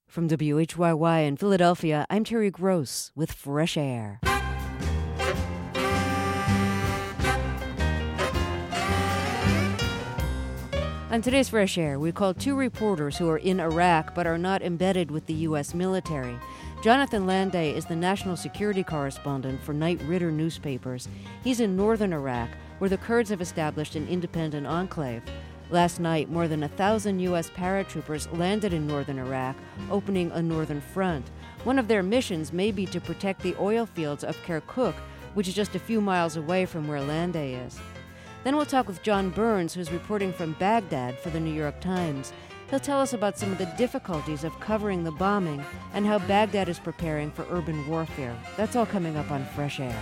From WHYY in Philadelphia, I'm Terry Gross with Fresh Air. On today's Fresh Air, we call two reporters who are in Iraq but are not embedded with the U.S. military. Jonathan Landay is the national security correspondent for Knight Ridder newspapers. He's in northern Iraq, where the Kurds have established an independent enclave. Last night, more than 1,000 U.S. paratroopers landed in northern Iraq, opening a northern front. One of their missions may be to protect the oil fields of Kirkuk, which is just a few miles away from where Landay is. Then we'll talk with John Burns, who's reporting from Baghdad for the New York Times. He'll tell us about some of the difficulties of covering the bombing and how Baghdad is preparing for urban warfare. That's all coming up on Fresh Air.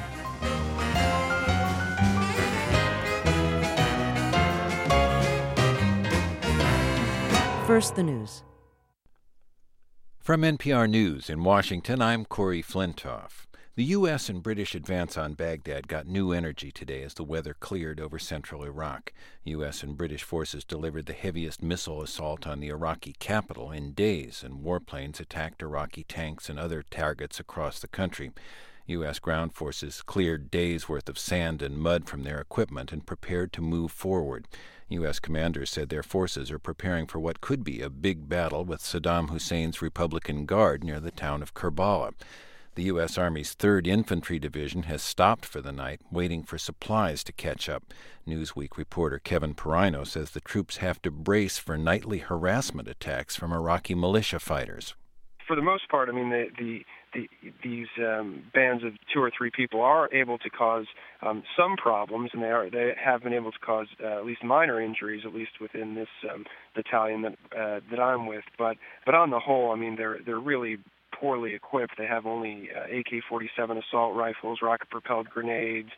First, the news. From NPR News in Washington, I'm Corey Flintoff. The U.S. and British advance on Baghdad got new energy today as the weather cleared over central Iraq. U.S. and British forces delivered the heaviest missile assault on the Iraqi capital in days, and warplanes attacked Iraqi tanks and other targets across the country. U.S. ground forces cleared days' worth of sand and mud from their equipment and prepared to move forward. U.S. commanders said their forces are preparing for what could be a big battle with Saddam Hussein's Republican Guard near the town of Kerbala. The U.S. Army's 3rd Infantry Division has stopped for the night, waiting for supplies to catch up. Newsweek reporter Kevin Perino says the troops have to brace for nightly harassment attacks from Iraqi militia fighters. For the most part, I mean, these bands of 2 or 3 people are able to cause some problems, and they have been able to cause at least minor injuries, at least within this battalion that I'm with. But on the whole, I mean, they're really poorly equipped. They have only AK-47 assault rifles, rocket-propelled grenades,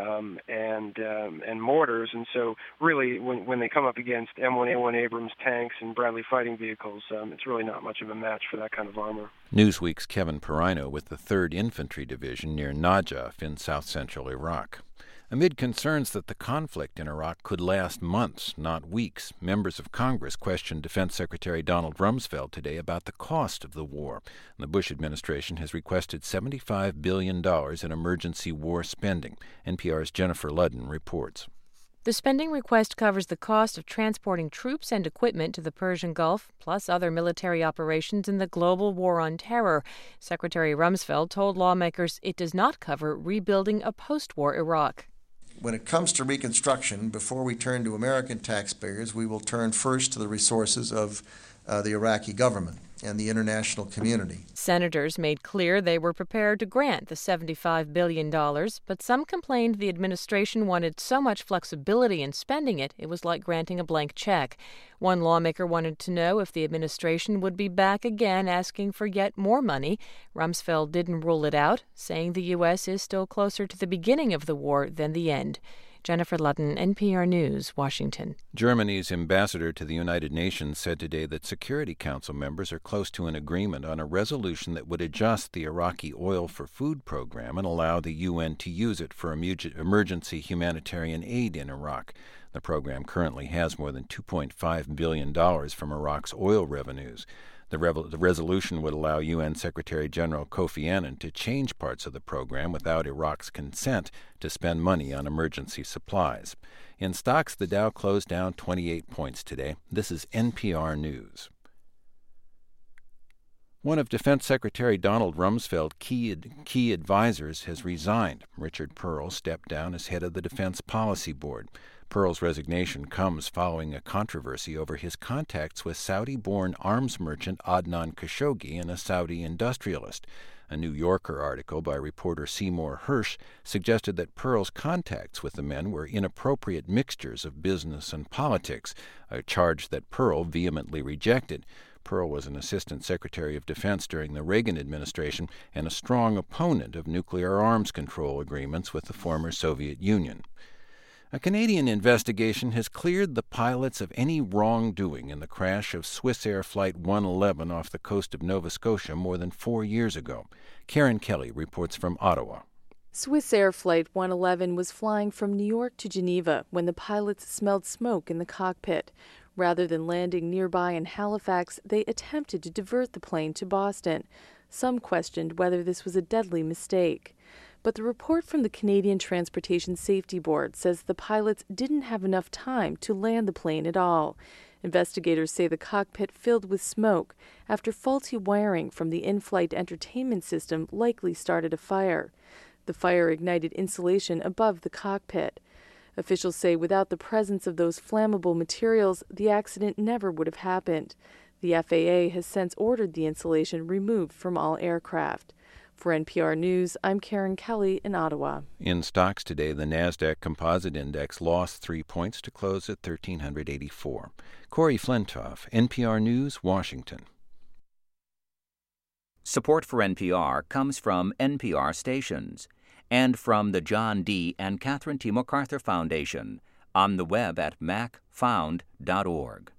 and mortars. And so really, when they come up against M1A1 Abrams tanks and Bradley fighting vehicles, it's really not much of a match for that kind of armor. Newsweek's Kevin Perino with the 3rd Infantry Division near Najaf in south-central Iraq. Amid concerns that the conflict in Iraq could last months, not weeks, members of Congress questioned Defense Secretary Donald Rumsfeld today about the cost of the war. The Bush administration has requested $75 billion in emergency war spending. NPR's Jennifer Ludden reports. The spending request covers the cost of transporting troops and equipment to the Persian Gulf, plus other military operations in the global war on terror. Secretary Rumsfeld told lawmakers it does not cover rebuilding a post-war Iraq. When it comes to reconstruction, before we turn to American taxpayers, we will turn first to the resources of the Iraqi government and the international community. Senators made clear they were prepared to grant the $75 billion, but some complained the administration wanted so much flexibility in spending it, it was like granting a blank check. One lawmaker wanted to know if the administration would be back again asking for yet more money. Rumsfeld didn't rule it out, saying the U.S. is still closer to the beginning of the war than the end. Jennifer Ludden, NPR News, Washington. Germany's ambassador to the United Nations said today that Security Council members are close to an agreement on a resolution that would adjust the Iraqi Oil for Food program and allow the UN to use it for emergency humanitarian aid in Iraq. The program currently has more than $2.5 billion from Iraq's oil revenues. The resolution would allow UN Secretary General Kofi Annan to change parts of the program without Iraq's consent to spend money on emergency supplies. In stocks, the Dow closed down 28 points today. This is NPR News. One of Defense Secretary Donald Rumsfeld's key advisors has resigned. Richard Perle stepped down as head of the Defense Policy Board. Perle's resignation comes following a controversy over his contacts with Saudi-born arms merchant Adnan Khashoggi and a Saudi industrialist. A New Yorker article by reporter Seymour Hersh suggested that Perle's contacts with the men were inappropriate mixtures of business and politics, a charge that Perle vehemently rejected. Perle was an assistant secretary of defense during the Reagan administration and a strong opponent of nuclear arms control agreements with the former Soviet Union. A Canadian investigation has cleared the pilots of any wrongdoing in the crash of Swissair Flight 111 off the coast of Nova Scotia more than 4 years ago. Karen Kelly reports from Ottawa. Swissair Flight 111 was flying from New York to Geneva when the pilots smelled smoke in the cockpit. Rather than landing nearby in Halifax, they attempted to divert the plane to Boston. Some questioned whether this was a deadly mistake. But the report from the Canadian Transportation Safety Board says the pilots didn't have enough time to land the plane at all. Investigators say the cockpit filled with smoke after faulty wiring from the in-flight entertainment system likely started a fire. The fire ignited insulation above the cockpit. Officials say without the presence of those flammable materials, the accident never would have happened. The FAA has since ordered the insulation removed from all aircraft. For NPR News, I'm Karen Kelly in Ottawa. In stocks today, the NASDAQ Composite Index lost 3 points to close at 1,384. Corey Flintoff, NPR News, Washington. Support for NPR comes from NPR stations and from the John D. and Catherine T. MacArthur Foundation on the web at macfound.org.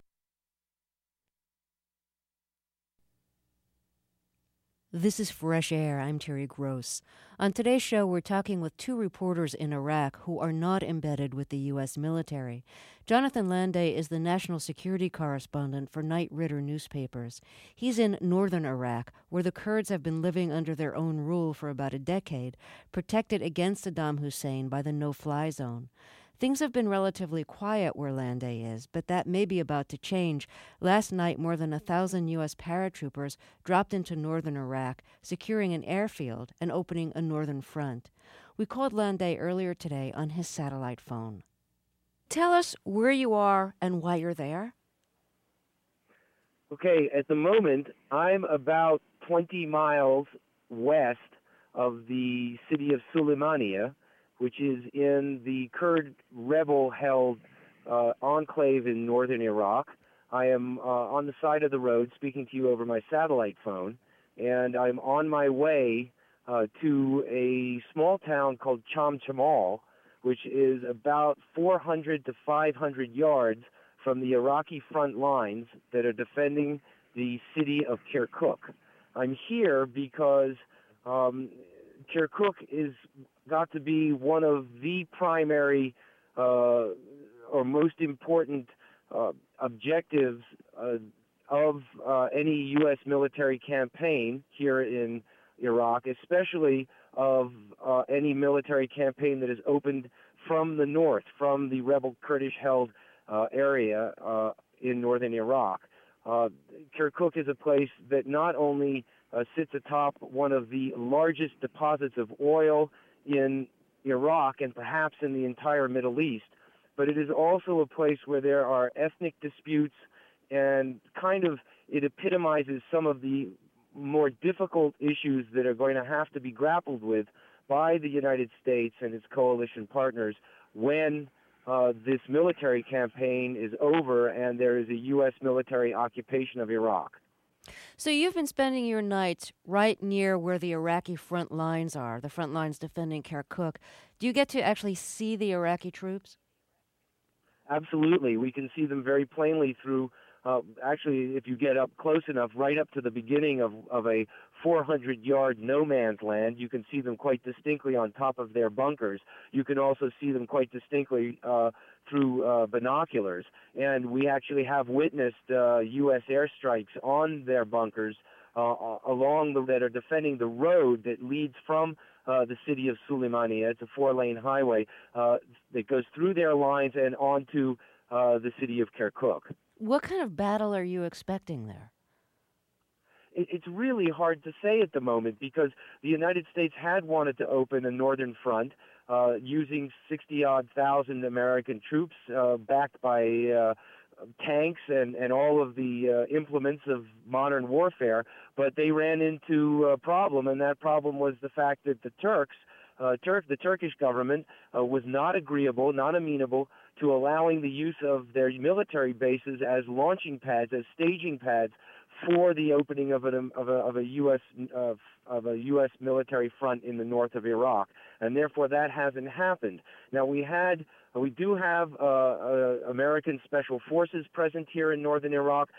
This is Fresh Air. I'm Terry Gross. On today's show, we're talking with two reporters in Iraq who are not embedded with the U.S. military. Jonathan Landay is the national security correspondent for Knight Ridder newspapers. He's in northern Iraq, where the Kurds have been living under their own rule for about a decade, protected against Saddam Hussein by the no-fly zone. Things have been relatively quiet where Landay is, but that may be about to change. Last night, more than 1,000 U.S. paratroopers dropped into northern Iraq, securing an airfield and opening a northern front. We called Landay earlier today on his satellite phone. Tell us where you are and why you're there. Okay, at the moment, I'm about 20 miles west of the city of Sulaymaniyah, which is in the Kurd rebel-held enclave in northern Iraq. I am on the side of the road speaking to you over my satellite phone, and I'm on my way to a small town called Chamchamal, which is about 400 to 500 yards from the Iraqi front lines that are defending the city of Kirkuk. I'm here because Kirkuk is got to be one of the primary or most important objectives of any U.S. military campaign here in Iraq, especially of any military campaign that is opened from the north, from the rebel Kurdish-held area in northern Iraq. Kirkuk is a place that not only sits atop one of the largest deposits of oil in Iraq and perhaps in the entire Middle East, but it is also a place where there are ethnic disputes and it epitomizes some of the more difficult issues that are going to have to be grappled with by the United States and its coalition partners when this military campaign is over and there is a U.S. military occupation of Iraq. So you've been spending your nights right near where the Iraqi front lines are, the front lines defending Kirkuk. Do you get to actually see the Iraqi troops? Absolutely. We can see them very plainly through, actually, if you get up close enough, right up to the beginning of a 400-yard no man's land, you can see them quite distinctly on top of their bunkers. You can also see them quite distinctly through binoculars. And we actually have witnessed U.S. airstrikes on their bunkers that are defending the road that leads from the city of Sulaymaniyah. It's a 4-lane highway that goes through their lines and onto the city of Kirkuk. What kind of battle are you expecting there? It's really hard to say at the moment because the United States had wanted to open a northern front using 60-odd thousand American troops backed by tanks and all of the implements of modern warfare, but they ran into a problem, and that problem was the fact that the the Turkish government was not agreeable, not amenable to allowing the use of their military bases as launching pads, as staging pads for the opening of a U.S. military front in the north of Iraq, and therefore that hasn't happened. Now we do have American Special Forces present here in northern Iraq.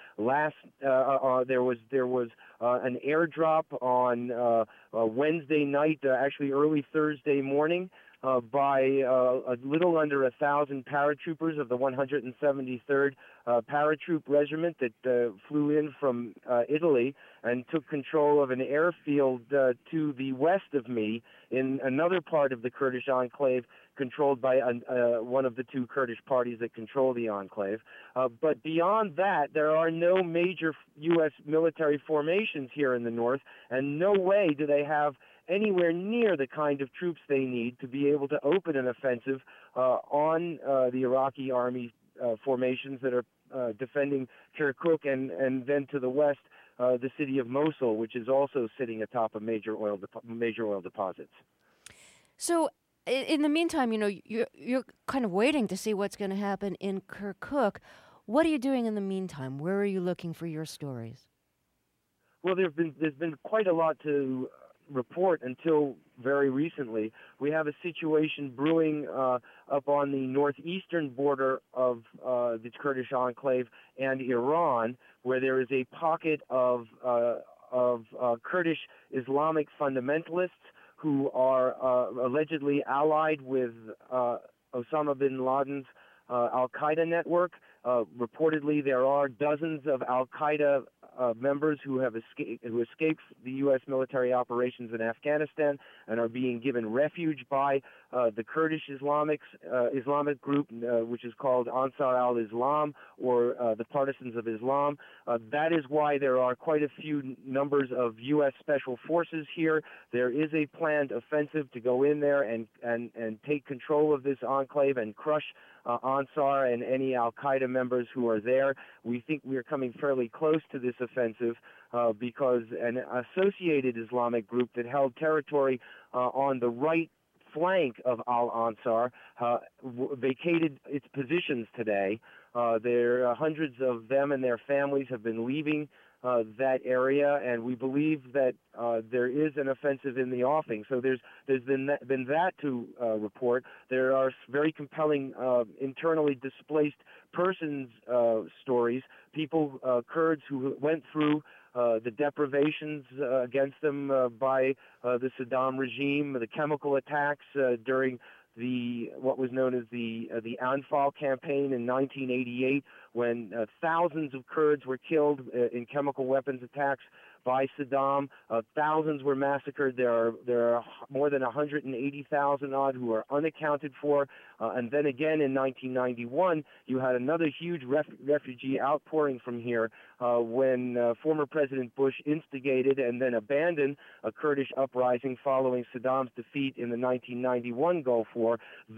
There was an airdrop on Wednesday night, actually early Thursday morning, by a little under 1,000 paratroopers of the 173rd Paratroop Regiment that flew in from Italy and took control of an airfield to the west of me in another part of the Kurdish enclave controlled by one of the two Kurdish parties that control the enclave. But beyond that, there are no major U.S. military formations here in the north, and no way do they have anywhere near the kind of troops they need to be able to open an offensive on the Iraqi army formations that are defending Kirkuk and then to the west the city of Mosul, which is also sitting atop of major oil deposits. So in the meantime, you're kind of waiting to see what's going to happen in Kirkuk. What are you doing in the meantime? Where are you looking for your stories? Well, there's been quite a lot to report until very recently. We have a situation brewing up on the northeastern border of the Kurdish enclave and Iran, where there is a pocket of Kurdish Islamic fundamentalists who are allegedly allied with Osama bin Laden's al-Qaeda network. Reportedly, there are dozens of al-Qaeda members who escaped the U.S. military operations in Afghanistan and are being given refuge by the Kurdish Islamic group, which is called Ansar al-Islam, or the Partisans of Islam. That is why there are quite a few numbers of U.S. special forces here. There is a planned offensive to go in there and take control of this enclave and crush Ansar and any al-Qaeda members who are there. We think we are coming fairly close to this offensive because an associated Islamic group that held territory on the right flank of al-Ansar vacated its positions today. There are hundreds of them and their families have been leaving that area, and we believe that there is an offensive in the offing. So there's been that to report. There are very compelling internally displaced persons stories, people, Kurds who went through the deprivations against them by the Saddam regime, the chemical attacks during what was known as the Anfal campaign in 1988, when thousands of Kurds were killed in chemical weapons attacks by Saddam. Thousands were massacred. There are more than 180,000 odd who are unaccounted for. And then again in 1991, you had another huge refugee outpouring from here when former President Bush instigated and then abandoned a Kurdish uprising following Saddam's defeat in the 1991 Gulf War.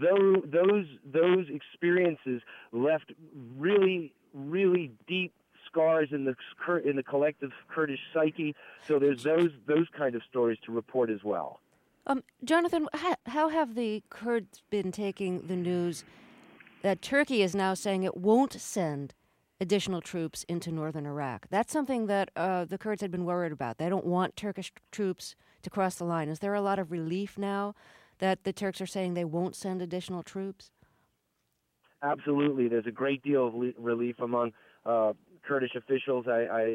Those experiences left really, really deep scars in the collective Kurdish psyche. So there's those kind of stories to report as well. Jonathan, how have the Kurds been taking the news that Turkey is now saying it won't send additional troops into northern Iraq? That's something that the Kurds had been worried about. They don't want Turkish troops to cross the line. Is there a lot of relief now that the Turks are saying they won't send additional troops? Absolutely. There's a great deal of relief among Kurdish officials.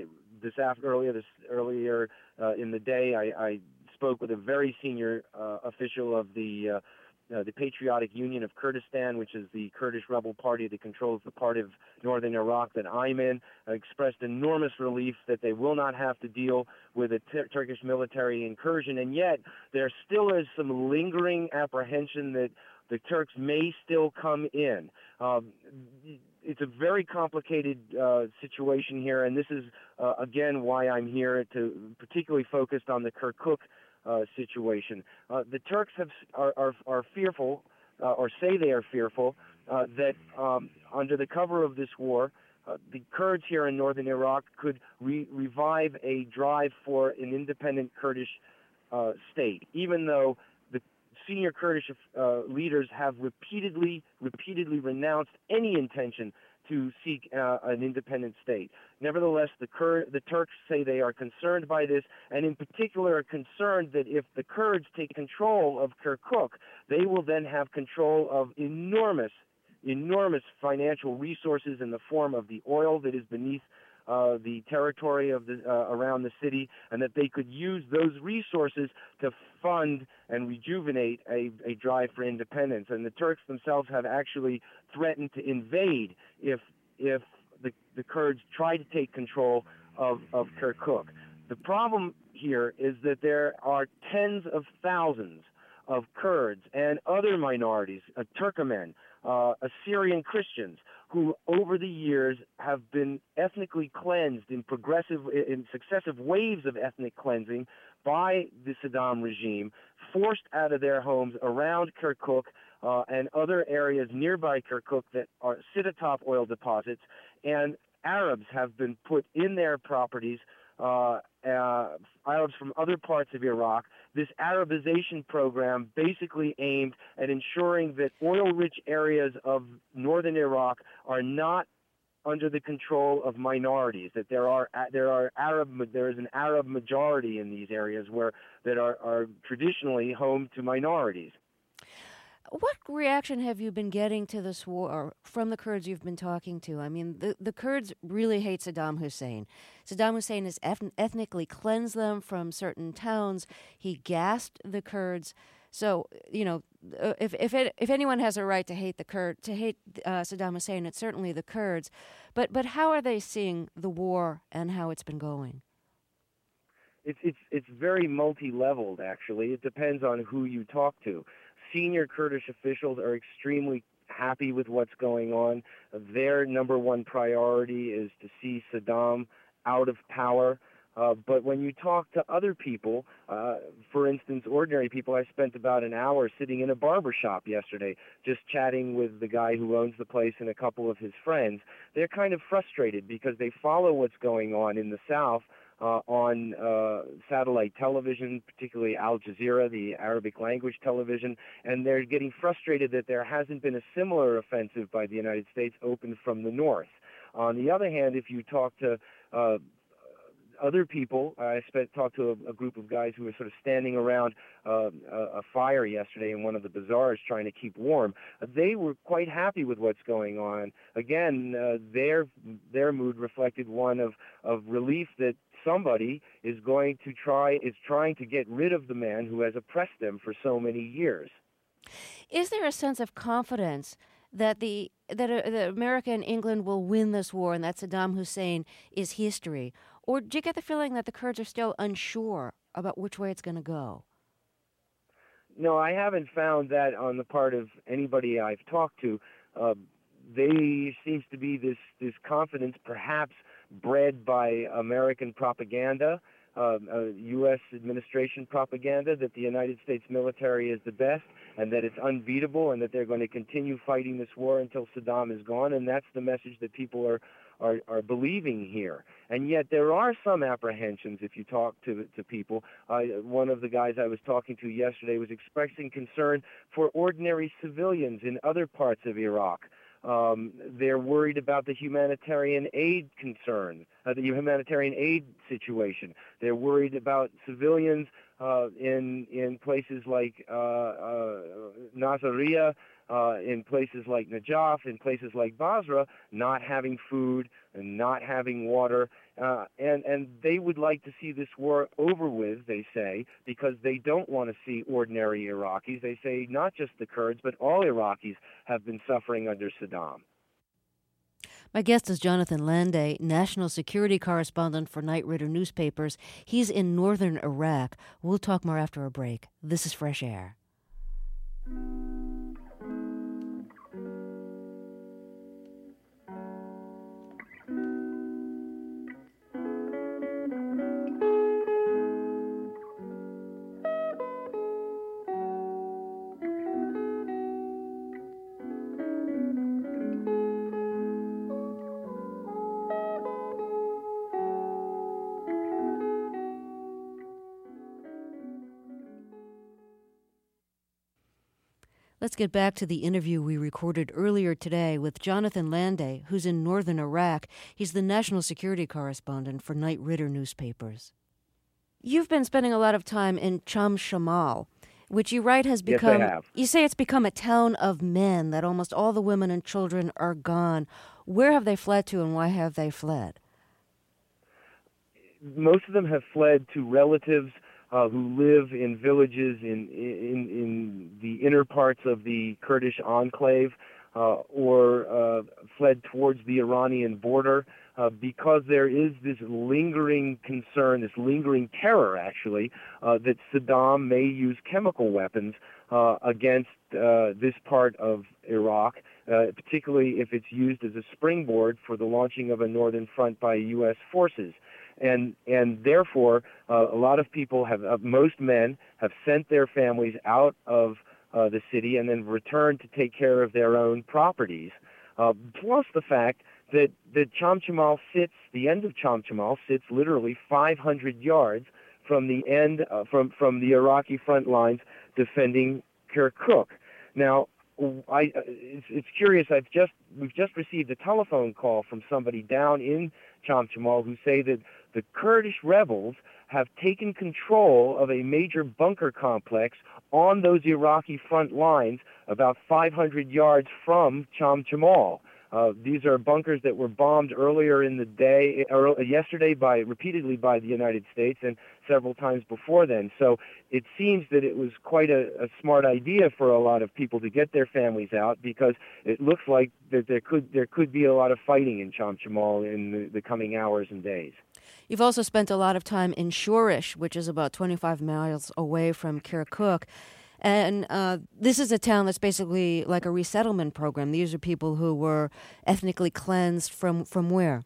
Earlier in the day, I spoke with a very senior official of the Patriotic Union of Kurdistan, which is the Kurdish rebel party that controls the part of northern Iraq that I'm in, expressed enormous relief that they will not have to deal with a Turkish military incursion. And yet, there still is some lingering apprehension that the Turks may still come in. It's a very complicated situation here, and this is, again, why I'm here, to particularly focused on the Kirkuk situation. The Turks are fearful, or say they are fearful, that under the cover of this war, the Kurds here in northern Iraq could revive a drive for an independent Kurdish state, even though the senior Kurdish leaders have repeatedly renounced any intention to seek an independent state. Nevertheless, the Turks say they are concerned by this, and in particular are concerned that if the Kurds take control of Kirkuk, they will then have control of enormous financial resources in the form of the oil that is beneath the territory of the around the city, and that they could use those resources to fund and rejuvenate a drive for independence. And the Turks themselves have actually threatened to invade if the Kurds try to take control of Kirkuk. The problem here is that there are tens of thousands of Kurds and other minorities, Turkmen, Assyrian Christians, who over the years have been ethnically cleansed in successive waves of ethnic cleansing by the Saddam regime, forced out of their homes around Kirkuk and other areas nearby Kirkuk that sit atop oil deposits, and Arabs have been put in their properties, Arabs from other parts of Iraq. This Arabization program basically aimed at ensuring that oil-rich areas of northern Iraq are not under the control of minorities, that there is an Arab majority in these areas that are traditionally home to minorities. What reaction have you been getting to this war from the Kurds you've been talking to? I mean, the Kurds really hate Saddam Hussein. Saddam Hussein has ethnically cleansed them from certain towns. He gassed the Kurds. So, if anyone has a right to hate Saddam Hussein, it's certainly the Kurds. But how are they seeing the war and how it's been going? It's very multi-leveled, actually. It depends on who you talk to. Senior Kurdish officials are extremely happy with what's going on. Their number one priority is to see Saddam out of power. But when you talk to other people, for instance, ordinary people, I spent about an hour sitting in a barber shop yesterday just chatting with the guy who owns the place and a couple of his friends. They're kind of frustrated because they follow what's going on in the South on satellite television, particularly Al Jazeera, the Arabic language television, and they're getting frustrated that there hasn't been a similar offensive by the United States opened from the north. On the other hand, if you talk to other people, I talked to a group of guys who were sort of standing around a fire yesterday in one of the bazaars trying to keep warm. They were quite happy with what's going on. Again, their mood reflected one of relief that somebody is trying to get rid of the man who has oppressed them for so many years. Is there a sense of confidence that America and England will win this war and that Saddam Hussein is history? Or do you get the feeling that the Kurds are still unsure about which way it's going to go? No, I haven't found that on the part of anybody I've talked to. There seems to be this confidence, perhaps bred by American propaganda, U.S. administration propaganda, that the United States military is the best and that it's unbeatable and that they're going to continue fighting this war until Saddam is gone. And that's the message that people are believing here. And yet there are some apprehensions if you talk to people. One of the guys I was talking to yesterday was expressing concern for ordinary civilians in other parts of Iraq. They're worried about the humanitarian aid concern, the humanitarian aid situation. They're worried about civilians in places like Nasiriyah, in places like Najaf, in places like Basra, not having food and not having water. And they would like to see this war over with, they say, because they don't want to see ordinary Iraqis. They say not just the Kurds, but all Iraqis have been suffering under Saddam. My guest is Jonathan Landay, national security correspondent for Knight Ridder newspapers. He's in northern Iraq. We'll talk more after a break. This is Fresh Air. Let's get back to the interview we recorded earlier today with Jonathan Landay, who's in northern Iraq. He's the national security correspondent for Knight Ridder newspapers. You've been spending a lot of time in Cham Shamal, which you write has become, yes, I have. You say it's become a town of men, that almost all the women and children are gone. Where have they fled to and why have they fled? most of them have fled to relatives who live in villages in the inner parts of the Kurdish enclave, or fled towards the Iranian border, because there is this lingering concern, this lingering terror, actually, that Saddam may use chemical weapons against this part of Iraq, particularly if it's used as a springboard for the launching of a northern front by U.S. forces. And therefore, a lot of people most men have sent their families out of the city and then returned to take care of their own properties. Plus the fact that Chamchamal the end of Chamchamal sits literally 500 yards from the end, from the Iraqi front lines defending Kirkuk. Now, it's curious. We've just received a telephone call from somebody down in Chamchamal who say that the Kurdish rebels have taken control of a major bunker complex on those Iraqi front lines about 500 yards from Chamchamal. These are bunkers that were bombed earlier in the day, or yesterday, repeatedly by the United States, and several times before then. So it seems that it was quite a smart idea for a lot of people to get their families out, because it looks like that there could be a lot of fighting in Chamchamal in the coming hours and days. You've also spent a lot of time in Shorish, which is about 25 miles away from Kirkuk. And this is a town that's basically like a resettlement program. These are people who were ethnically cleansed from where?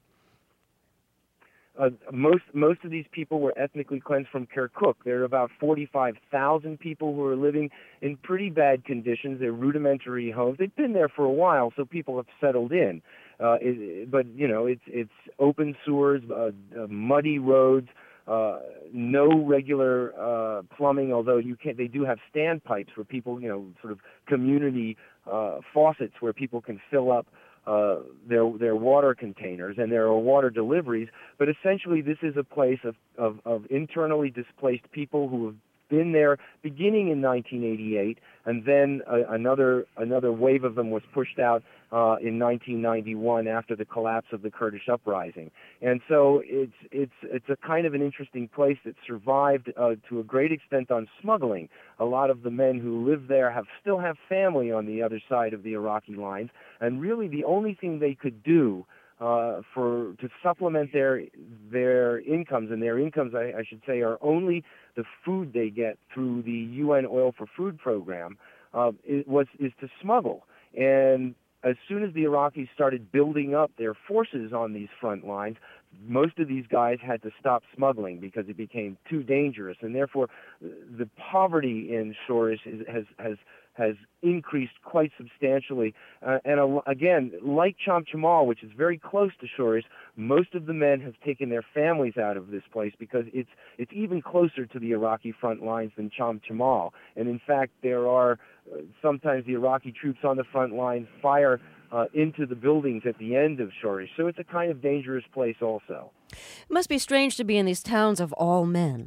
Most of these people were ethnically cleansed from Kirkuk. There are about 45,000 people who are living in pretty bad conditions. They're rudimentary homes. They've been there for a while, so people have settled in. But it's open sewers, muddy roads, no regular plumbing. Although they do have standpipes where people, sort of community faucets where people can fill up their water containers, and there are water deliveries. But essentially, this is a place of internally displaced people who have been there beginning in 1988, and then another wave of them was pushed out in 1991 after the collapse of the Kurdish uprising. And so it's a kind of an interesting place that survived to a great extent on smuggling. A lot of the men who live there still have family on the other side of the Iraqi lines, and really the only thing they could do to supplement their incomes, and their incomes, I should say, are only the food they get through the UN Oil for Food program, is to smuggle. And as soon as the Iraqis started building up their forces on these front lines, most of these guys had to stop smuggling because it became too dangerous, and therefore the poverty in Shorish has increased quite substantially. Again, like Chamchamal, which is very close to Shorish, most of the men have taken their families out of this place because it's even closer to the Iraqi front lines than Chamchamal. And in fact, there are sometimes the Iraqi troops on the front line fire into the buildings at the end of Shorish. So it's a kind of dangerous place also. It must be strange to be in these towns of all men.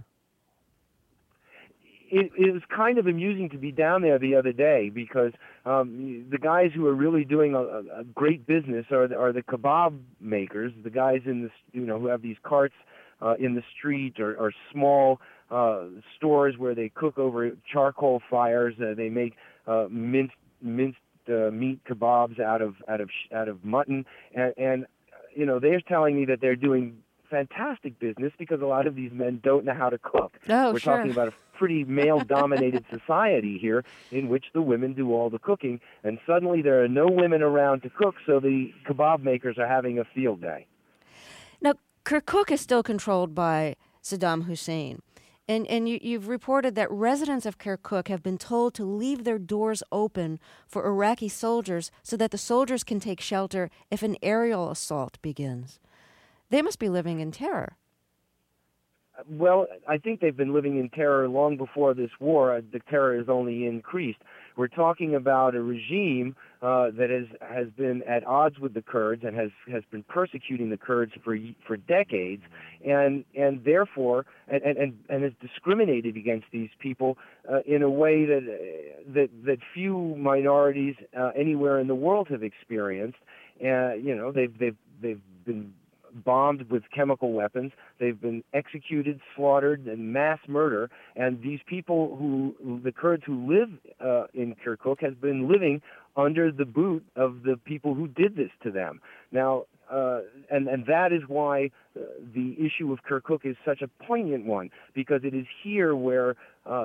It was kind of amusing to be down there the other day, because the guys who are really doing a great business are the kebab makers, the guys who have these carts in the street, or small stores where they cook over charcoal fires. They make minced meat kebabs out of mutton, and they're telling me that they're doing fantastic business because a lot of these men don't know how to cook. We're talking about a pretty male-dominated society here in which the women do all the cooking, and suddenly there are no women around to cook, so the kebab makers are having a field day. Now, Kirkuk is still controlled by Saddam Hussein, and you've reported that residents of Kirkuk have been told to leave their doors open for Iraqi soldiers so that the soldiers can take shelter if an aerial assault begins. They must be living in terror. Well, I think they've been living in terror long before this war. The terror has only increased. We're talking about a regime that has been at odds with the Kurds and has been persecuting the Kurds for decades, and therefore and has discriminated against these people in a way that few minorities anywhere in the world have experienced. They've been bombed with chemical weapons. They've been executed, slaughtered, and mass murder. And these people the Kurds who live in Kirkuk, has been living under the boot of the people who did this to them. Now, and that is why the issue of Kirkuk is such a poignant one, because it is here where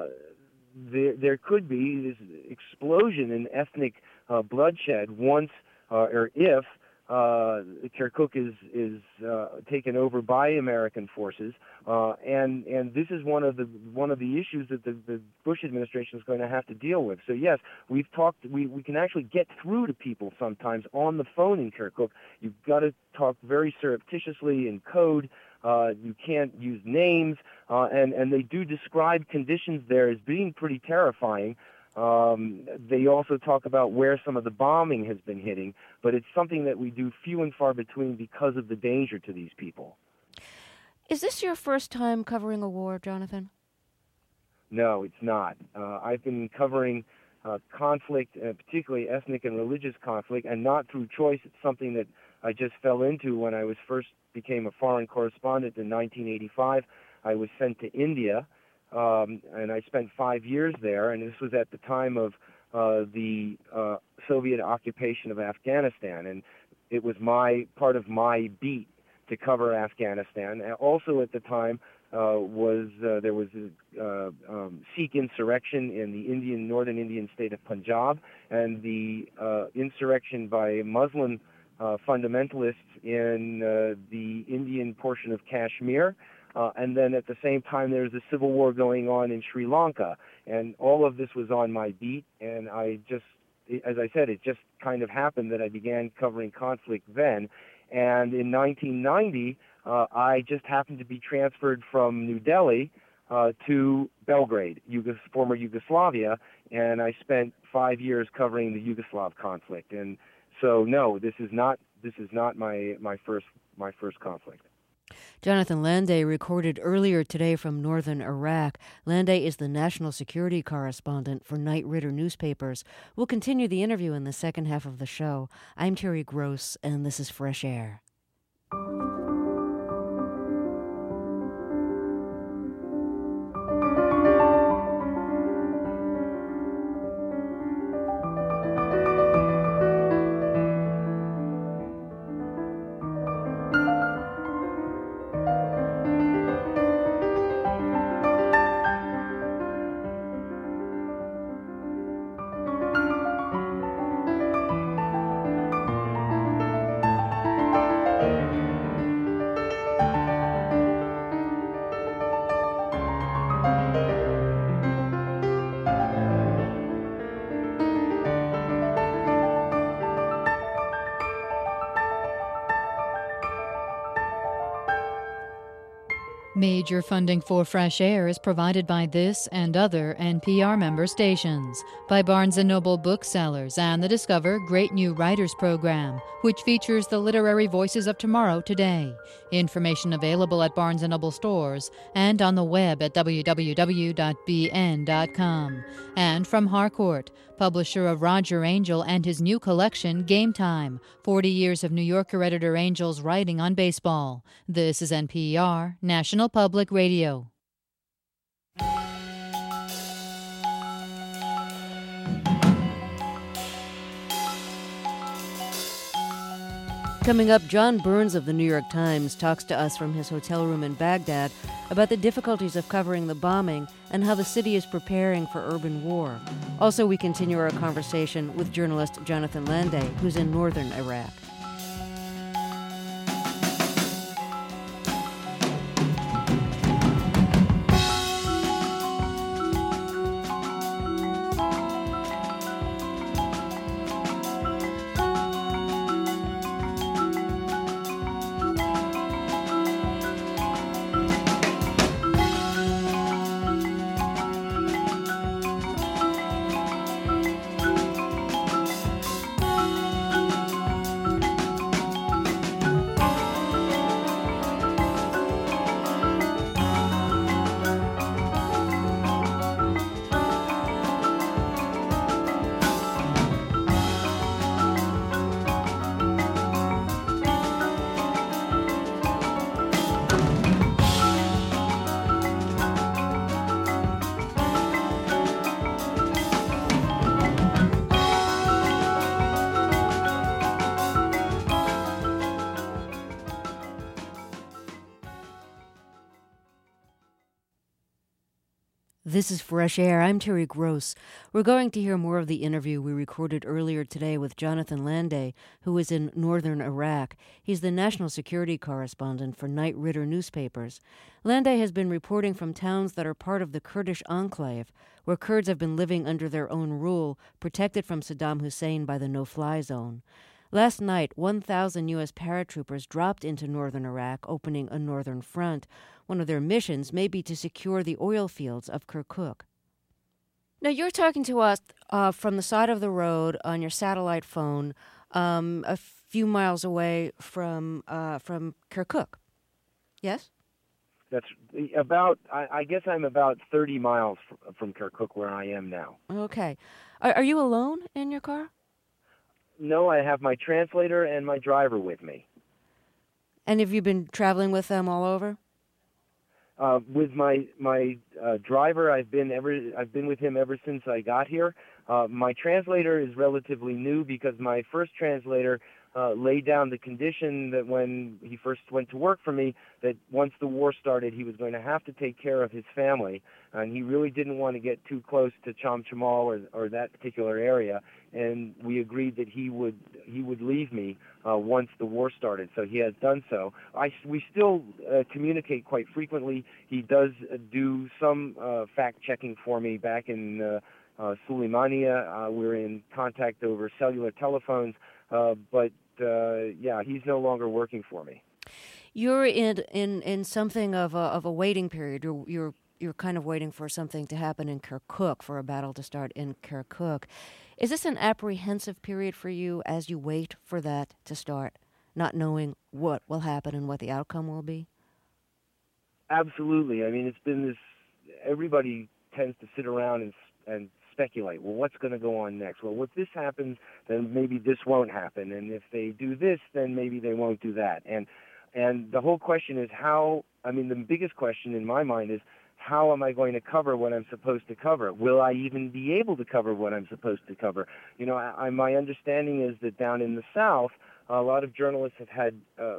there could be this explosion in ethnic bloodshed once or if Kirkuk is taken over by American forces, and this is one of the issues that the Bush administration is going to have to deal with. So yes, we've talked. We can actually get through to people sometimes on the phone in Kirkuk. You've got to talk very surreptitiously in code. You can't use names, and they do describe conditions there as being pretty terrifying. They also talk about where some of the bombing has been hitting, but it's something that we do few and far between because of the danger to these people. Is this your first time covering a war, Jonathan? No, it's not. I've been covering conflict, particularly ethnic and religious conflict, and not through choice. It's something that I just fell into when I became a foreign correspondent in 1985. I was sent to India. And I spent 5 years there, and this was at the time of the Soviet occupation of Afghanistan, and it was part of my beat to cover Afghanistan. And also at the time there was a Sikh insurrection in the northern Indian state of Punjab, and the insurrection by Muslim fundamentalists in the Indian portion of Kashmir. And then at the same time, there's a civil war going on in Sri Lanka. And all of this was on my beat. And as I said, it just kind of happened that I began covering conflict then. And in 1990, I just happened to be transferred from New Delhi to Belgrade, former Yugoslavia. And I spent 5 years covering the Yugoslav conflict. And so, no, this is not my first conflict. Jonathan Landay recorded earlier today from northern Iraq. Landay is the national security correspondent for Knight Ridder newspapers. We'll continue the interview in the second half of the show. I'm Terry Gross, and this is Fresh Air. Major funding for Fresh Air is provided by this and other NPR member stations, by Barnes & Noble Booksellers and the Discover Great New Writers program, which features the literary voices of tomorrow today. Information available at Barnes & Noble stores and on the web at www.bn.com. And from Harcourt, publisher of Roger Angell and his new collection, Game Time, 40 years of New Yorker editor Angell's writing on baseball. This is NPR, National Public Radio. Coming up, John Burns of the New York Times talks to us from his hotel room in Baghdad about the difficulties of covering the bombing and how the city is preparing for urban war. Also, we continue our conversation with journalist Jonathan Landay, who's in northern Iraq. This is Fresh Air. I'm Terry Gross. We're going to hear more of the interview we recorded earlier today with Jonathan Landay, who is in northern Iraq. He's the national security correspondent for Knight Ridder newspapers. Landay has been reporting from towns that are part of the Kurdish enclave, where Kurds have been living under their own rule, protected from Saddam Hussein by the no-fly zone. Last night, 1,000 U.S. paratroopers dropped into northern Iraq, opening a northern front. One of their missions may be to secure the oil fields of Kirkuk. Now, you're talking to us from the side of the road on your satellite phone, a few miles away from Kirkuk. Yes? That's about, I guess I'm about 30 miles from Kirkuk where I am now. Okay. Are you alone in your car? No, I have my translator and my driver with me. And have you been traveling with them all over? With my driver, I've been with him ever since I got here. My translator is relatively new because my first translator laid down the condition that when he first went to work for me, that once the war started, he was going to have to take care of his family, and he really didn't want to get too close to Cham Chamal or that particular area. And we agreed that he would leave me once the war started. So he has done so. We still communicate quite frequently. He does do some fact checking for me back in Suleimania. We're in contact over cellular telephones, but he's no longer working for me. You're in something of a waiting period. You're kind of waiting for something to happen in Kirkuk, for a battle to start in Kirkuk. Is this an apprehensive period for you as you wait for that to start, not knowing what will happen and what the outcome will be? Absolutely. I mean, it's been this. Everybody tends to sit around and speculate. Well, what's going to go on next? Well, if this happens, then maybe this won't happen, and if they do this, then maybe they won't do that. And the whole question is how. I mean, the biggest question in my mind is, how am I going to cover what I'm supposed to cover? Will I even be able to cover what I'm supposed to cover? You know, my understanding is that down in the South, a lot of journalists have had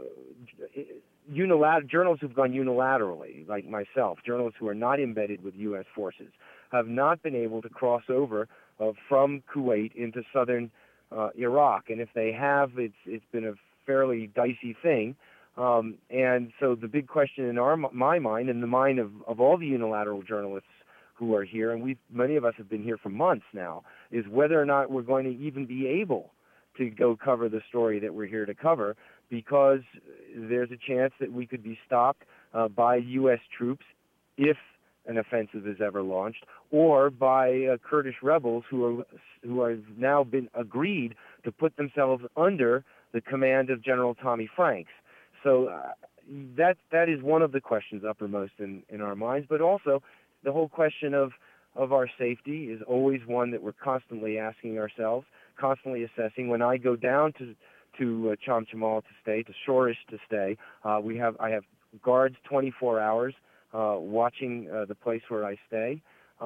journalists who've gone unilaterally, like myself, journalists who are not embedded with U.S. forces, have not been able to cross over from Kuwait into southern Iraq. And if they have, it's been a fairly dicey thing. And so the big question in my mind and the mind of all the unilateral journalists who are here, and many of us have been here for months now, is whether or not we're going to even be able to go cover the story that we're here to cover, because there's a chance that we could be stopped by U.S. troops if an offensive is ever launched, or by Kurdish rebels who have now been agreed to put themselves under the command of General Tommy Franks. So that is one of the questions uppermost in our minds, but also the whole question of our safety is always one that we're constantly asking ourselves, constantly assessing. When I go down to Cham Chamal to stay, to Shoresh to stay, I have guards 24 hours watching the place where I stay.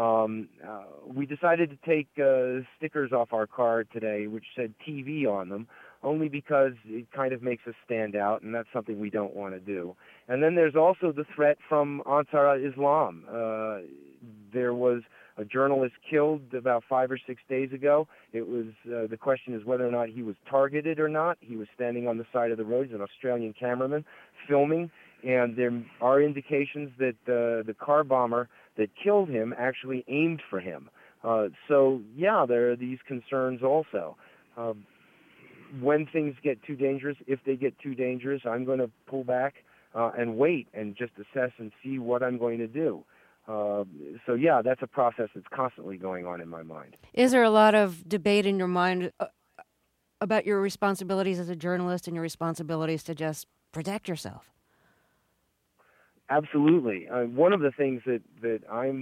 We decided to take stickers off our car today which said TV on them, only because it kind of makes us stand out, and that's something we don't want to do. And then there's also the threat from Ansar al-Islam. There was a journalist killed about 5 or 6 days ago. It was the question is whether or not he was targeted or not. He was standing on the side of the road. He's an Australian cameraman filming, and there are indications that the car bomber that killed him actually aimed for him. So, there are these concerns also. When things get too dangerous, if they get too dangerous, I'm going to pull back and wait and just assess and see what I'm going to do. That's a process that's constantly going on in my mind. Is there a lot of debate in your mind about your responsibilities as a journalist and your responsibilities to just protect yourself? Absolutely. One of the things that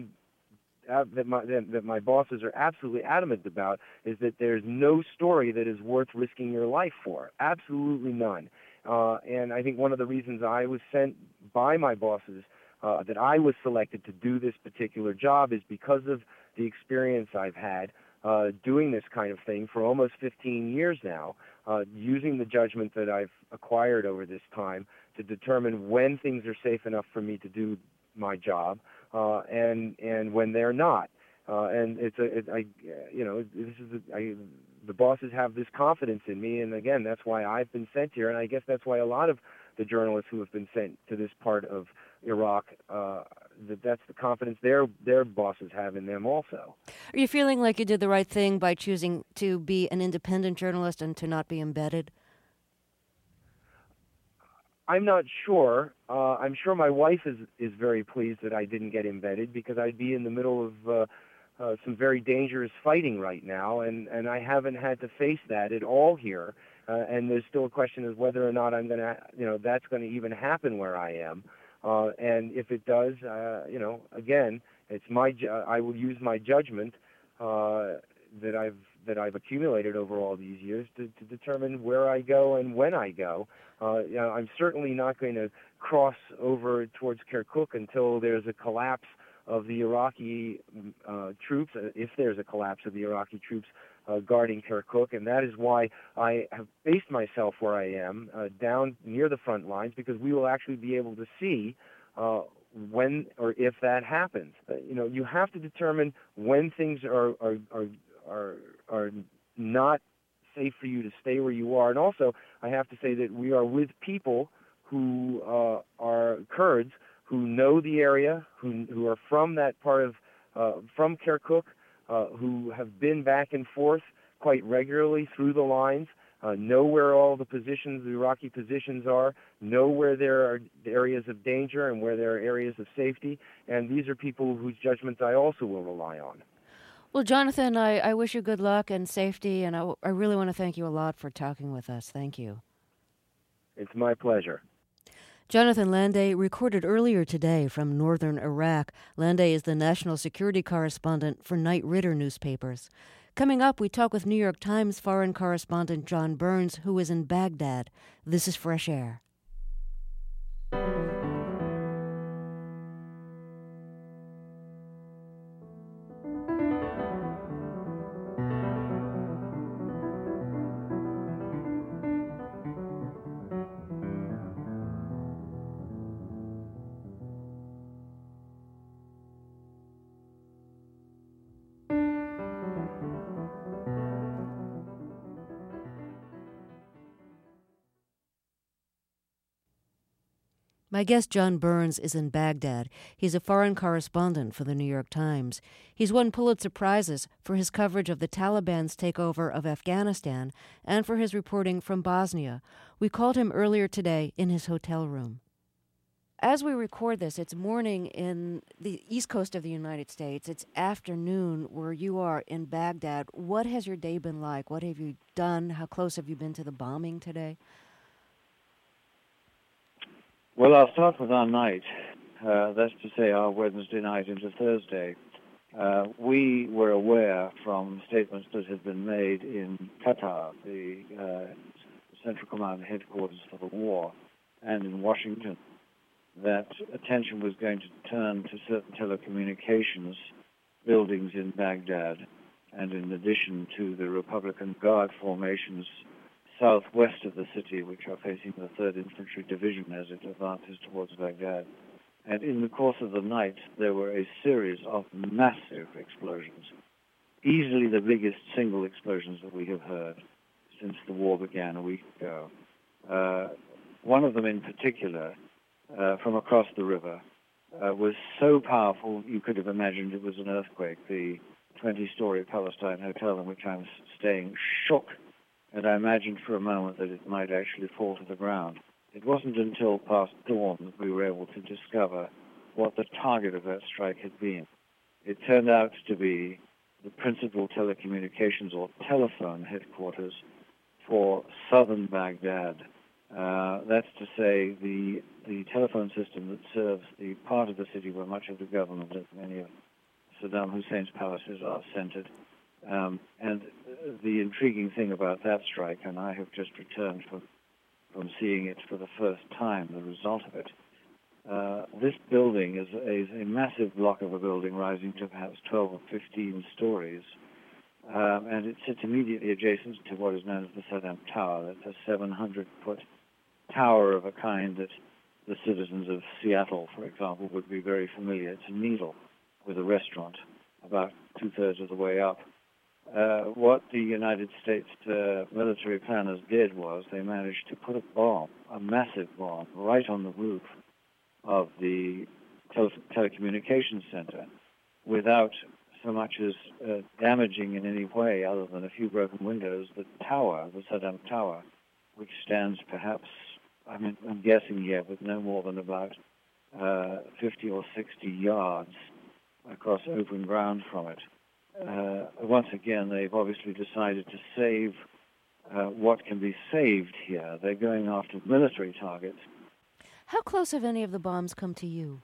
my bosses are absolutely adamant about is that there's no story that is worth risking your life for. Absolutely none. And I think one of the reasons I was sent by my bosses, that I was selected to do this particular job, is because of the experience I've had doing this kind of thing for almost 15 years now, using the judgment that I've acquired over this time to determine when things are safe enough for me to do my job, and when they're not. And the bosses have this confidence in me, and again, that's why I've been sent here, and I guess that's why a lot of the journalists who have been sent to this part of Iraq, that's the confidence their bosses have in them also. Are you feeling like you did the right thing by choosing to be an independent journalist and to not be embedded? I'm not sure. I'm sure my wife is very pleased that I didn't get embedded, because I'd be in the middle of some very dangerous fighting right now, and I haven't had to face that at all here. And there's still a question of whether or not I'm going to, that's going to even happen where I am. And if it does, again, it's I will use my judgment that I've accumulated over all these years to determine where I go and when I go. I'm certainly not going to cross over towards Kirkuk until there's a collapse of the Iraqi troops, if there's a collapse of the Iraqi troops guarding Kirkuk, and that is why I have based myself where I am, down near the front lines, because we will actually be able to see when or if that happens. You have to determine when things are not safe for you to stay where you are, and also I have to say that we are with people who are Kurds, who know the area, who are from that part of from Kirkuk, who have been back and forth quite regularly through the lines, know where all the positions, the Iraqi positions are, know where there are areas of danger and where there are areas of safety, and these are people whose judgments I also will rely on. Well, Jonathan, I wish you good luck and safety, and I really want to thank you a lot for talking with us. Thank you. It's my pleasure. Jonathan Landay recorded earlier today from northern Iraq. Landay is the national security correspondent for Knight Ridder newspapers. Coming up, we talk with New York Times foreign correspondent John Burns, who is in Baghdad. This is Fresh Air. My guest, John Burns, is in Baghdad. He's a foreign correspondent for the New York Times. He's won Pulitzer Prizes for his coverage of the Taliban's takeover of Afghanistan and for his reporting from Bosnia. We called him earlier today in his hotel room. As we record this, it's morning in the east coast of the United States. It's afternoon where you are in Baghdad. What has your day been like? What have you done? How close have you been to the bombing today? Well, I'll start with our night. That's to say our Wednesday night into Thursday. We were aware from statements that had been made in Qatar, the Central Command headquarters for the war, and in Washington, that attention was going to turn to certain telecommunications buildings in Baghdad, and in addition to the Republican Guard formations southwest of the city, which are facing the 3rd Infantry Division as it advances towards Baghdad. And in the course of the night, there were a series of massive explosions, easily the biggest single explosions that we have heard since the war began a week ago. One of them in particular, from across the river, was so powerful you could have imagined it was an earthquake. The 20-story Palestine hotel in which I'm staying shook, and I imagined for a moment that it might actually fall to the ground. It wasn't until past dawn that we were able to discover what the target of that strike had been. It turned out to be the principal telecommunications or telephone headquarters for southern Baghdad. That's to say the telephone system that serves the part of the city where much of the government and many of Saddam Hussein's palaces are centered. And the intriguing thing about that strike, and I have just returned from seeing it for the first time, the result of it, this building is a massive block of a building rising to perhaps 12 or 15 stories, and it sits immediately adjacent to what is known as the Saddam Tower. That's a 700-foot tower of a kind that the citizens of Seattle, for example, would be very familiar. It's a needle with a restaurant about two-thirds of the way up. What the United States military planners did was they managed to put a bomb, a massive bomb, right on the roof of the telecommunications center without so much as damaging in any way, other than a few broken windows, the tower, the Saddam Tower, which stands perhaps, I'm guessing here, but no more than about 50 or 60 yards across open ground from it. Once again, they've obviously decided to save what can be saved here. They're going after military targets. How close have any of the bombs come to you?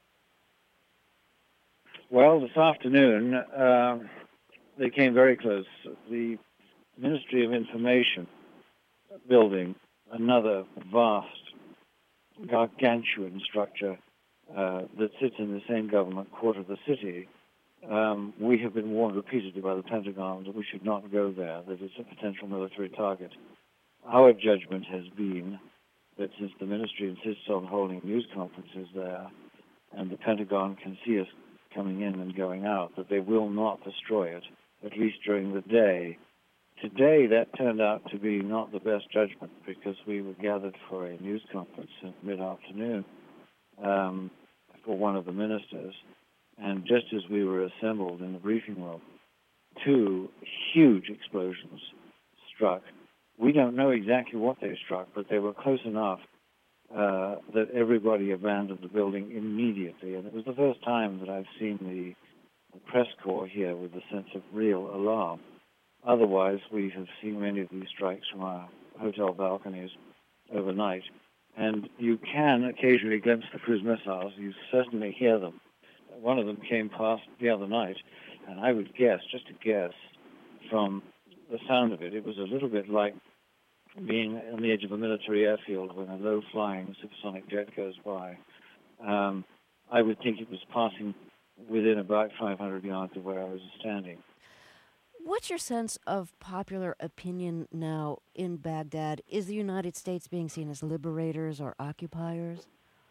Well, this afternoon, they came very close. The Ministry of Information building, another vast, gargantuan structure that sits in the same government quarter of the city. We have been warned repeatedly by the Pentagon that we should not go there, that it's a potential military target. Our judgment has been that since the ministry insists on holding news conferences there, and the Pentagon can see us coming in and going out, that they will not destroy it, at least during the day. Today, that turned out to be not the best judgment, because we were gathered for a news conference at mid-afternoon for one of the ministers, and just as we were assembled in the briefing room, two huge explosions struck. We don't know exactly what they struck, but they were close enough that everybody abandoned the building immediately. And it was the first time that I've seen the press corps here with a sense of real alarm. Otherwise, we have seen many of these strikes from our hotel balconies overnight. And you can occasionally glimpse the cruise missiles. You certainly hear them. One of them came past the other night, and I would guess, just a guess, from the sound of it, it was a little bit like being on the edge of a military airfield when a low-flying supersonic jet goes by. I would think it was passing within about 500 yards of where I was standing. What's your sense of popular opinion now in Baghdad? Is the United States being seen as liberators or occupiers?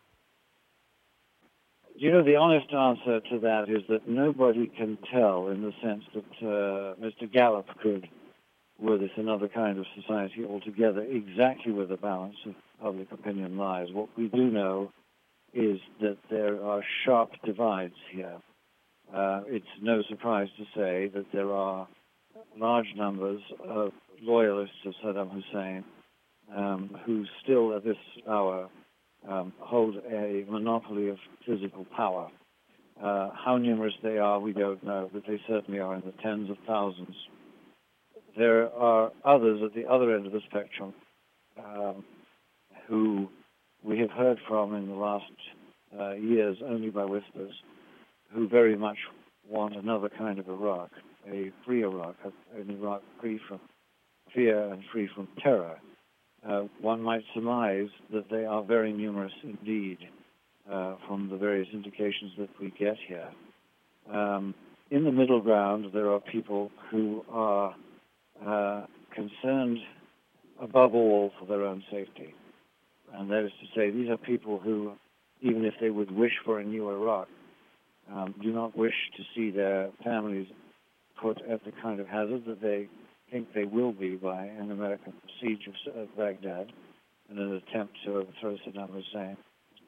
You know, the honest answer to that is that nobody can tell, in the sense that Mr. Gallup could, were this another kind of society altogether, exactly where the balance of public opinion lies. What we do know is that there are sharp divides here. It's no surprise to say that there are large numbers of loyalists of Saddam Hussein who still at this hour hold a monopoly of physical power. How numerous they are, we don't know, but they certainly are in the tens of thousands. There are others at the other end of the spectrum who we have heard from in the last years only by whispers, who very much want another kind of Iraq, a free Iraq, an Iraq free from fear and free from terror. One might surmise that they are very numerous indeed from the various indications that we get here. In the middle ground, there are people who are concerned above all for their own safety. And that is to say, these are people who, even if they would wish for a new Iraq, do not wish to see their families put at the kind of hazard that they think they will be by an American siege of Baghdad and an attempt to overthrow Saddam Hussein.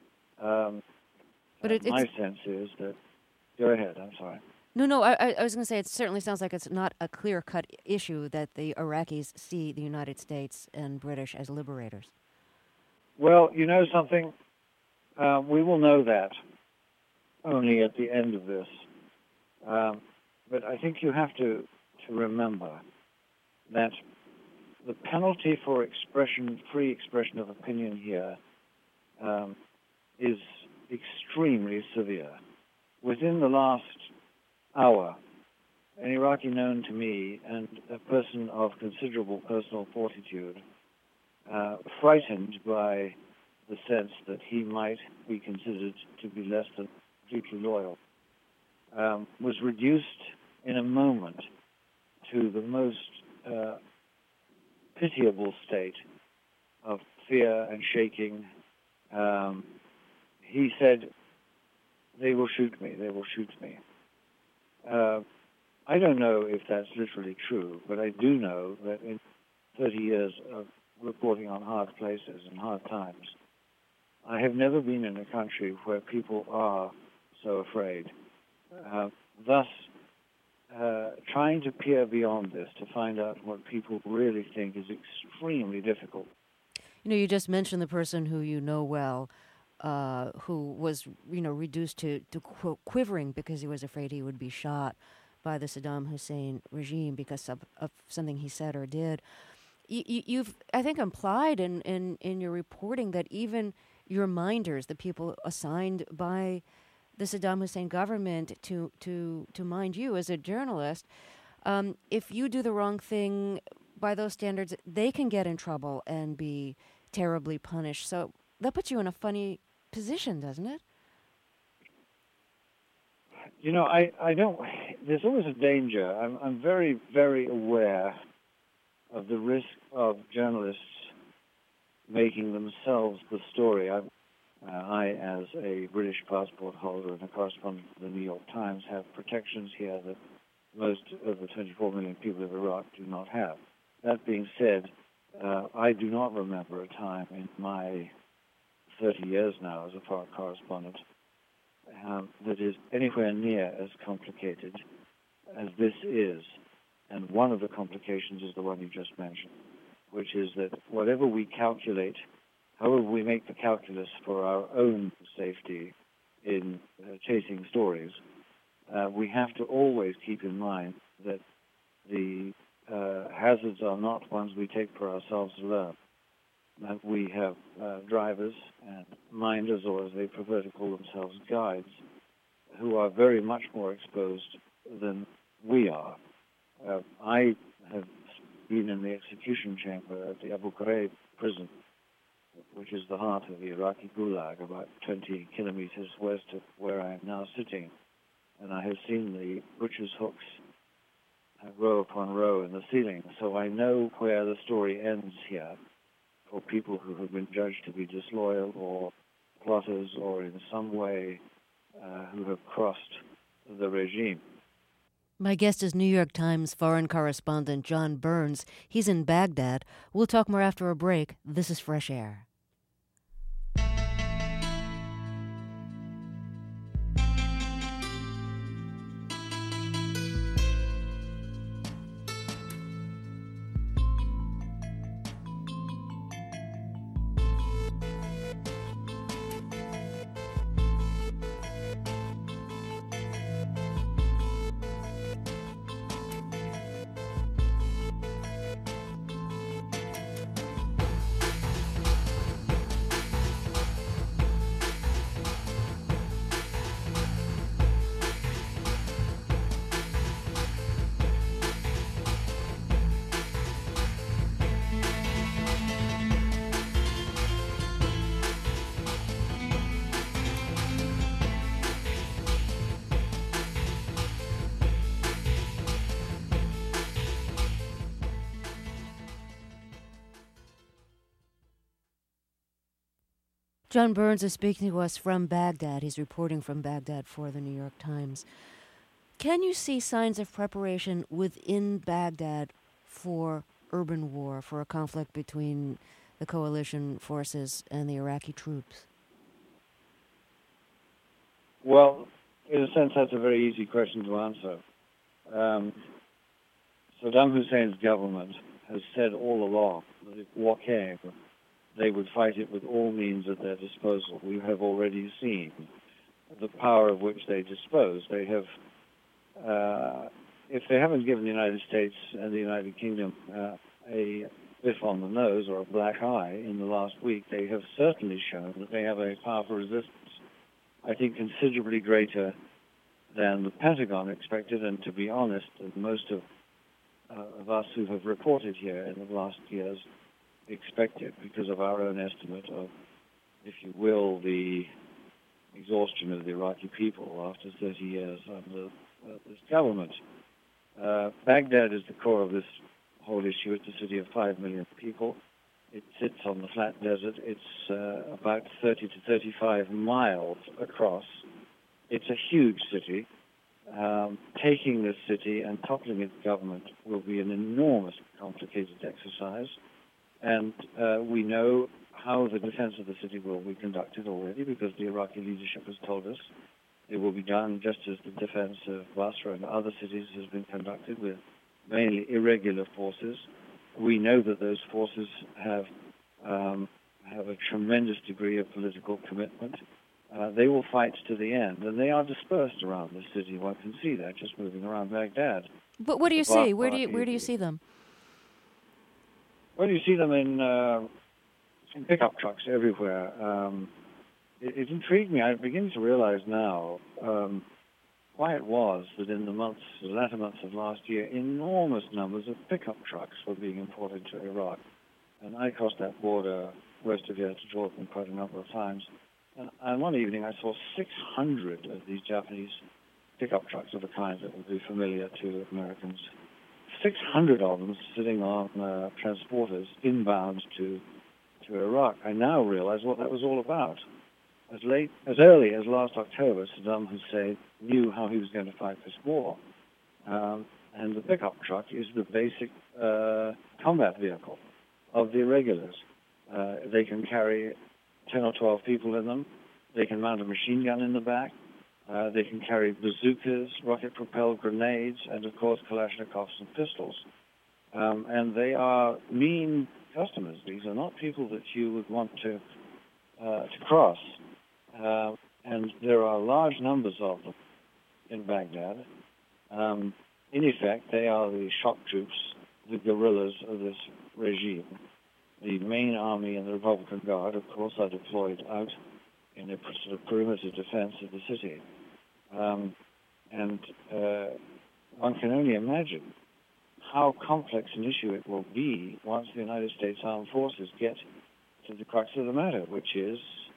But my sense is that... Go ahead, I'm sorry. No, I was going to say it certainly sounds like it's not a clear-cut issue that the Iraqis see the United States and British as liberators. Well, you know something? We will know that only at the end of this. But I think you have to remember that the penalty for free expression of opinion here is extremely severe. Within the last hour, an Iraqi known to me and a person of considerable personal fortitude, frightened by the sense that he might be considered to be less than completely loyal, was reduced in a moment to the most pitiable state of fear and shaking he said, "They will shoot me. They will shoot me." I don't know if that's literally true, but I do know that in 30 years of reporting on hard places and hard times, I have never been in a country where people are so afraid. Thus, trying to peer beyond this to find out what people really think is extremely difficult. You know, you just mentioned the person who you know well, who was, reduced to quote, quivering because he was afraid he would be shot by the Saddam Hussein regime because of something he said or did. You've, I think, implied in your reporting that even your minders, the people assigned by the Saddam Hussein government to mind you as a journalist, if you do the wrong thing by those standards, they can get in trouble and be terribly punished. So that puts you in a funny position, doesn't it? You know, I don't. There's always a danger. I'm very, very aware of the risk of journalists making themselves the story. I, as a British passport holder and a correspondent of the New York Times, have protections here that most of the 24 million people of Iraq do not have. That being said, I do not remember a time in my 30 years now as a foreign correspondent that is anywhere near as complicated as this is. And one of the complications is the one you just mentioned, which is that whatever we calculate, however we make the calculus for our own safety in chasing stories, we have to always keep in mind that the hazards are not ones we take for ourselves alone. That we have drivers and minders, or as they prefer to call themselves, guides, who are very much more exposed than we are. I have been in the execution chamber at the Abu Ghraib prison, which is the heart of the Iraqi Gulag, about 20 kilometers west of where I am now sitting. And I have seen the butcher's hooks row upon row in the ceiling. So I know where the story ends here for people who have been judged to be disloyal or plotters or in some way who have crossed the regime. My guest is New York Times foreign correspondent John Burns. He's in Baghdad. We'll talk more after a break. This is Fresh Air. John Burns is speaking to us from Baghdad. He's reporting from Baghdad for the New York Times. Can you see signs of preparation within Baghdad for urban war, for a conflict between the coalition forces and the Iraqi troops? Well, in a sense, that's a very easy question to answer. Saddam Hussein's government has said all along that if war came, they would fight it with all means at their disposal. We have already seen the power of which they dispose. They have, if they haven't given the United States and the United Kingdom a biff on the nose or a black eye in the last week, they have certainly shown that they have a powerful resistance, I think considerably greater than the Pentagon expected, and to be honest, most of us who have reported here in the last years expected, because of our own estimate of, if you will, the exhaustion of the Iraqi people after 30 years under this government. Baghdad is the core of this whole issue. It's a city of 5 million people. It sits on the flat desert. It's about 30 to 35 miles across. It's a huge city. Taking this city and toppling its government will be an enormous, complicated exercise. And we know how the defense of the city will be conducted already, because the Iraqi leadership has told us it will be done just as the defense of Basra and other cities has been conducted, with mainly irregular forces. We know that those forces have a tremendous degree of political commitment. They will fight to the end, and they are dispersed around the city. One can see that just moving around Baghdad. But what do you see? Where do you see them? Well, you see them in pickup trucks everywhere. It intrigued me. I'm beginning to realize now why it was that in the latter months of last year, enormous numbers of pickup trucks were being imported to Iraq. And I crossed that border west of here to Jordan quite a number of times. And one evening I saw 600 of these Japanese pickup trucks of the kind that will be familiar to Americans. 600 of them sitting on transporters inbound to Iraq. I now realize what that was all about. As early as last October, Saddam Hussein knew how he was going to fight this war. And the pickup truck is the basic combat vehicle of the irregulars. They can carry 10 or 12 people in them. They can mount a machine gun in the back. They can carry bazookas, rocket-propelled grenades, and, of course, Kalashnikovs and pistols. And they are mean customers. These are not people that you would want to cross. And there are large numbers of them in Baghdad. In effect, they are the shock troops, the guerrillas of this regime. The main army and the Republican Guard, of course, are deployed out in a sort of perimeter defense of the city. And one can only imagine how complex an issue it will be once the United States Armed Forces get to the crux of the matter, which is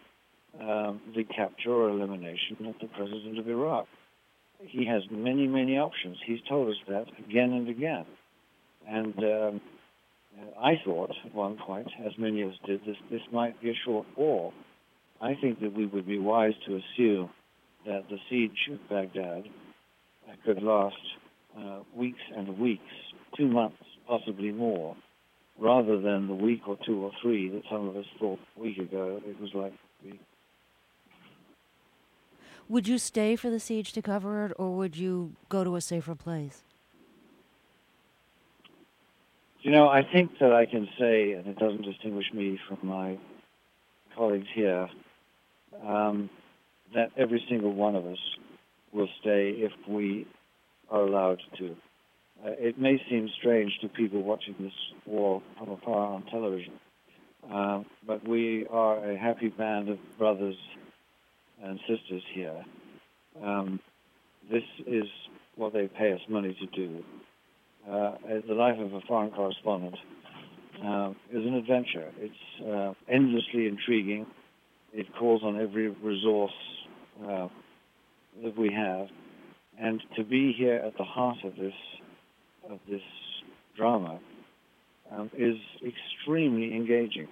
the capture or elimination of the president of Iraq. He has many, many options. He's told us that again and again. And I thought at one point, as many of us did, this might be a short war. I think that we would be wise to assume that the siege of Baghdad could last weeks and weeks, 2 months, possibly more, rather than the week or 2 or 3 that some of us thought a week ago it was likely to be. Would you stay for the siege to cover it, or would you go to a safer place? You know, I think that I can say, and it doesn't distinguish me from my colleagues here, that every single one of us will stay if we are allowed to. It may seem strange to people watching this war from afar on television, but we are a happy band of brothers and sisters here. This is what they pay us money to do. The life of a foreign correspondent is an adventure. It's endlessly intriguing. It calls on every resource that we have, and to be here at the heart of this drama is extremely engaging.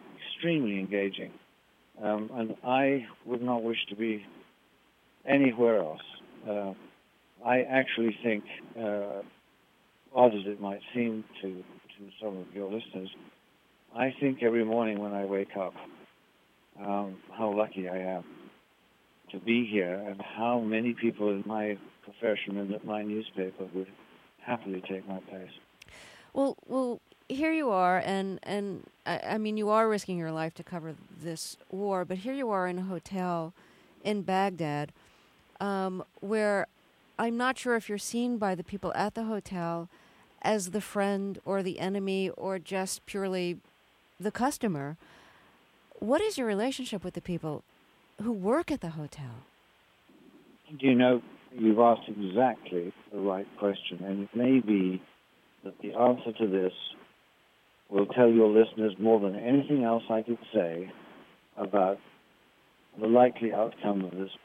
And I would not wish to be anywhere else. I actually think, odd as it might seem to some of your listeners, I think every morning when I wake up how lucky I am to be here, and how many people in my profession and at my newspaper would happily take my place. Well, here you are, and I mean, you are risking your life to cover this war, but here you are in a hotel in Baghdad, where I'm not sure if you're seen by the people at the hotel as the friend or the enemy or just purely the customer. What is your relationship with the people who work at the hotel? You know, you've asked exactly the right question, and it may be that the answer to this will tell your listeners more than anything else I could say about the likely outcome of this.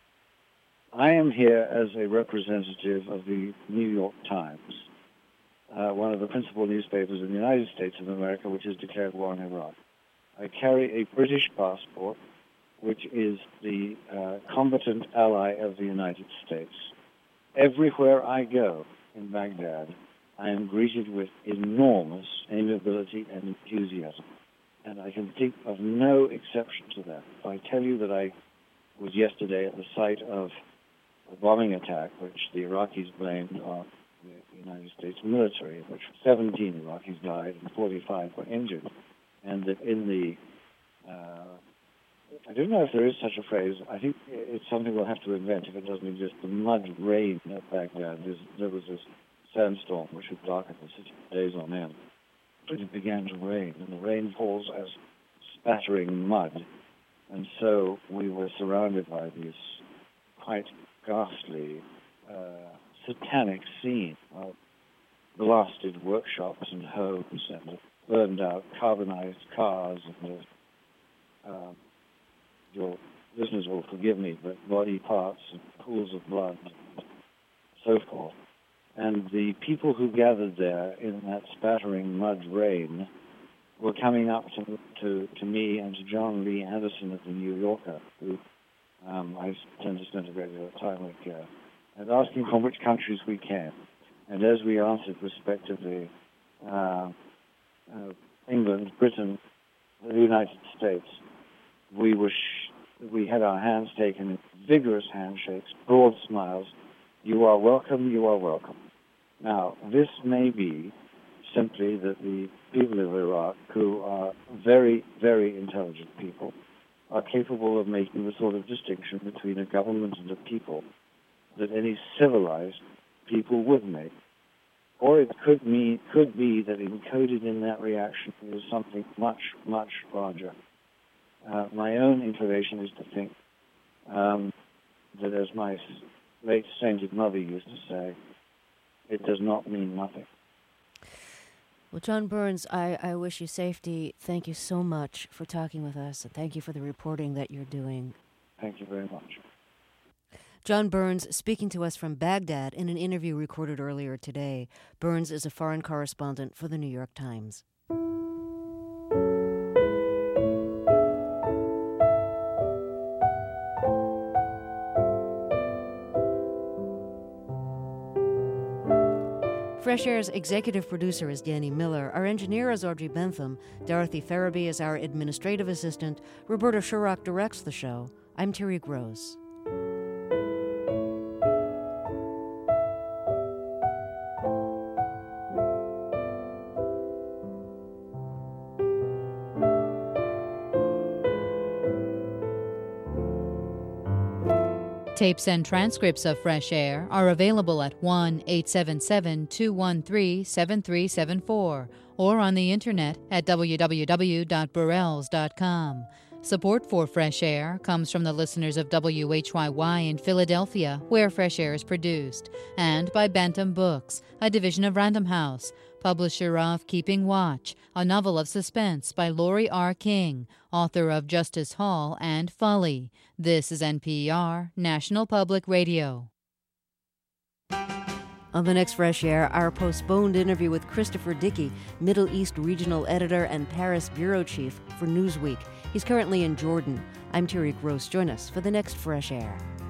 I am here as a representative of the New York Times, one of the principal newspapers in the United States of America, which has declared war on Iraq. I carry a British passport, which is the combatant ally of the United States. Everywhere I go in Baghdad, I am greeted with enormous amiability and enthusiasm. And I can think of no exception to that. If I tell you that I was yesterday at the site of a bombing attack, which the Iraqis blamed on the United States military, in which 17 Iraqis died and 45 were injured, and that in the, I don't know if there is such a phrase, I think it's something we'll have to invent if it doesn't exist, the mud rain at Baghdad. There was this sandstorm which would darken the city for days on end. But it began to rain, and the rain falls as spattering mud. And so we were surrounded by this quite ghastly, satanic scene of blasted workshops and homes and burned out carbonized cars and your listeners will forgive me, but body parts and pools of blood and so forth. And the people who gathered there in that spattering mud rain were coming up to me and to John Lee Anderson of the New Yorker, who I tend to spend a great deal of time with here, and asking from which countries we came. And as we answered respectively, England, Britain, the United States, we had our hands taken in vigorous handshakes, broad smiles. You are welcome, you are welcome. Now, this may be simply that the people of Iraq, who are very, very intelligent people, are capable of making the sort of distinction between a government and a people that any civilized people would make. Or it could be that encoded in that reaction is something much, much larger. My own inclination is to think that, as my late sainted mother used to say, it does not mean nothing. Well, John Burns, I wish you safety. Thank you so much for talking with us, and thank you for the reporting that you're doing. Thank you very much. John Burns speaking to us from Baghdad in an interview recorded earlier today. Burns is a foreign correspondent for the New York Times. Fresh Air's executive producer is Danny Miller. Our engineer is Audrey Bentham. Dorothy Farabee is our administrative assistant. Roberta Shurrock directs the show. I'm Terry Gross. Tapes and transcripts of Fresh Air are available at 1-877-213-7374 or on the internet at www.burrells.com. Support for Fresh Air comes from the listeners of WHYY in Philadelphia, where Fresh Air is produced, and by Bantam Books, a division of Random House, publisher of Keeping Watch, a novel of suspense by Laurie R. King, author of Justice Hall and Folly. This is NPR, National Public Radio. On the next Fresh Air, our postponed interview with Christopher Dickey, Middle East regional editor and Paris bureau chief for Newsweek. He's currently in Jordan. I'm Terry Gross. Join us for the next Fresh Air.